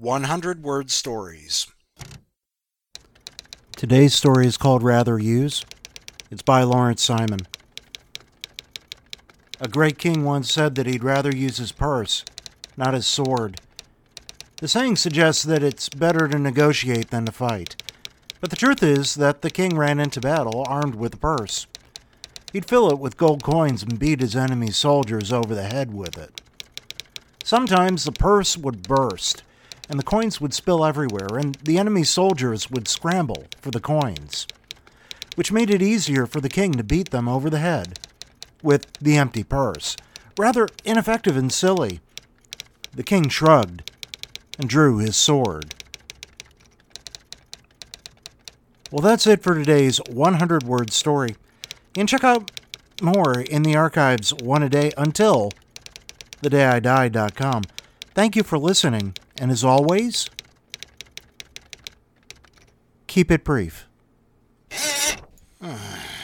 100-word stories. Today's story is called Rather Use. It's by Lawrence Simon. A great king once said that he'd rather use his purse, not his sword. The saying suggests that it's better to negotiate than to fight. But the truth is that the king ran into battle armed with a purse. He'd fill it with gold coins and beat his enemy's soldiers over the head with it. Sometimes the purse would burst, and the coins would spill everywhere, and the enemy's soldiers would scramble for the coins, which made it easier for the king to beat them over the head with the empty purse. Rather ineffective and silly. The king shrugged and drew his sword. Well, that's it for today's 100-word story. And check out more in the archives one a day until thedayidie.com. Thank you for listening, and as always, keep it brief.